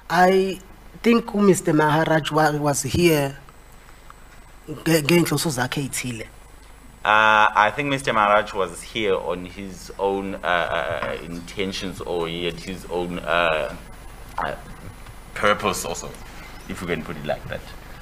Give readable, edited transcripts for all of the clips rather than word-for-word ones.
I think Mr. Maharaj was here ngey'nhloso zakhe ey'thile. I think Mr. Maharaj was here on his own intentions, or he had his own purpose also, if you can put it like that.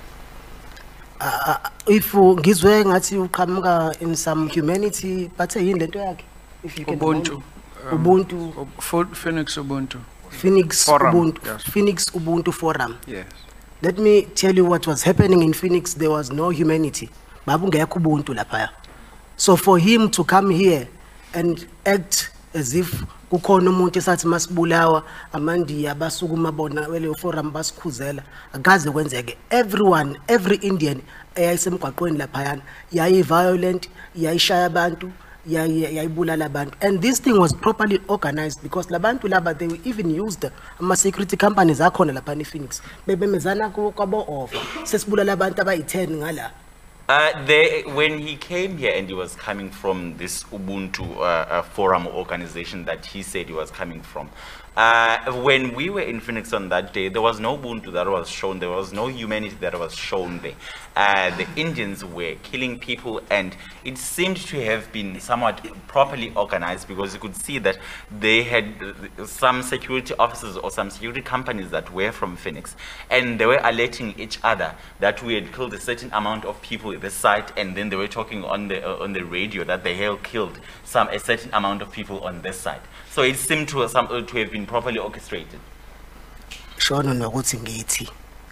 If ngizwe ngathi uqhamuka in some humanity, bathe yini lento yakhe? If you can Ubuntu. Ubuntu. Phoenix Ubuntu. Phoenix Forum, Ubuntu. yes. Phoenix Ubuntu Forum. Yes. Let me tell you what was happening in Phoenix. There was no humanity. Babungekho ubuntu lapha. So for him to come here and act as if kukhona umuntu esathi masibulawa amandiya basukuma bona wele forum basikhuzela akaze kwenzeke. Everyone, every Indian eyayisemgwaqweni lapha yayi violent, yayishaya abantu, yayibulala abantu. And this thing was properly organized because labantu laba, they even used ama-security companies akhona lapha in Phoenix. Bebemezana kwabo offer. Sesibulala abantu abayi-10 ngala. When he came here, and he was coming from this Ubuntu forum organization that he said he was coming from, when we were in Phoenix on that day, there was no Ubuntu that was shown, there was no humanity that was shown there. The Indians were killing people, and it seemed to have been somewhat properly organized, because you could see that they had some security officers or some security companies that were from Phoenix, and they were alerting each other that we had killed a certain amount of people at the site, and then they were talking on the radio that they had killed a certain amount of people on this side. So it seemed to have been properly orchestrated. Shono nokuthi ngithi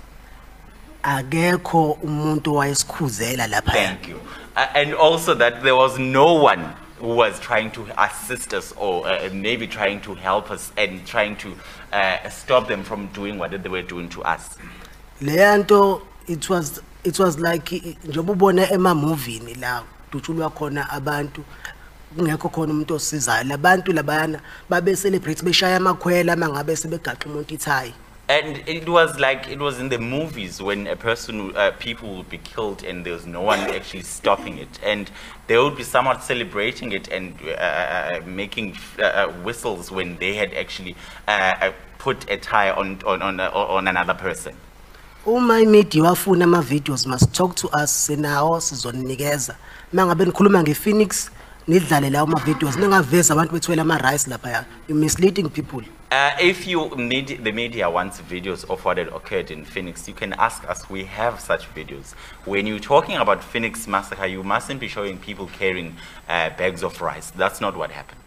akekho umuntu wayesikhuzela lapha. Thank you. And also that there was no one who was trying to assist us, or maybe trying to help us and trying to stop them from doing what they were doing to us. Leyanto, it was like njengoba ubona ema-movini la kudutshulwa khona abantu kungekho khona umuntu osizayo. Labantu labayana babe celebrate beshaya amakhwela mangabe sebegaxa umuntu ithayi. And it was like it was in the movies when people would be killed and there was no one actually stopping it, and they would be somewhat celebrating it and making whistles when they had actually put a tie on another person. Uma media wafuna ama-videos must talk to us, senawo sizonikeza. Mangabe nikhuluma nge-Phoenix nidlale lawo ama-videos, ningaveza abantu bethwele ama-rice lapha. You're misleading people. If the media wants videos of what had occurred in Phoenix, you can ask us. We have such videos. When you're talking about Phoenix massacre, you mustn't be showing people carrying bags of rice. That's not what happened.